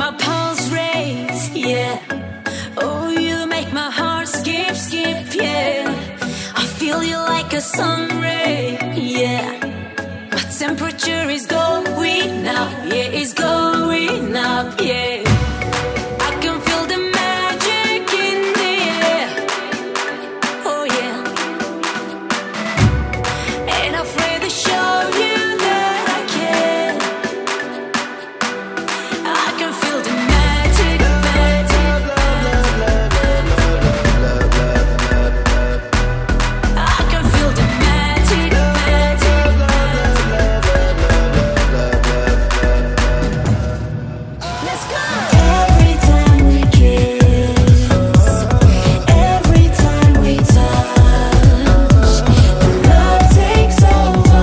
my pulse race, yeah. Oh, you make my heart skip, skip, yeah. I feel you like a sun ray, yeah. My temperature is going up, yeah, it's going up, yeah. I can feel the magic in the air, oh yeah. Ain't afraid to show you that I can. I can feel the magic, magic. I can feel the magic, magic. Let's go. Every time we kiss, every time we touch, love takes over.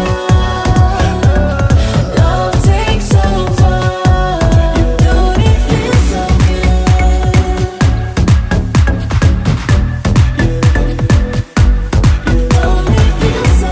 Love takes over. Don't it feel so good? Don't it feel so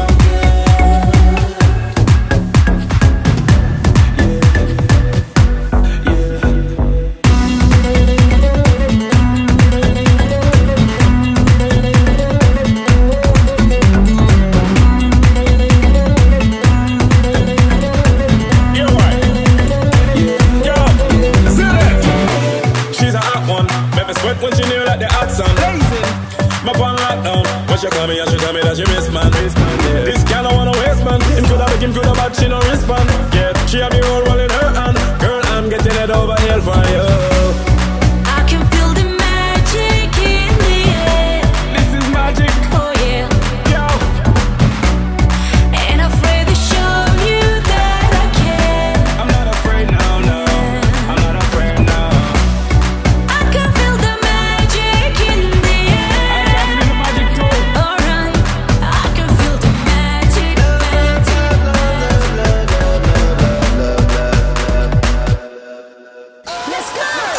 Yo, right. Yo, she's a hot one. Make me sweat when she near like the hot sun. My pan lockdown. When she call me and she tell me that she miss man. This girl I wanna waste man. Him coulda make him coulda but she no respond. Yeah, she have me roll in her hand. Girl, I'm getting it over here for you. I can feel the magic in the air. This is magic. Oh yeah. Yo, Ain't afraid to show you that I can. I'm not afraid now, no. I'm not afraid now. I can feel the magic in the I air. can feel the magic too. Alright, I can feel the magic, magic. Let's go.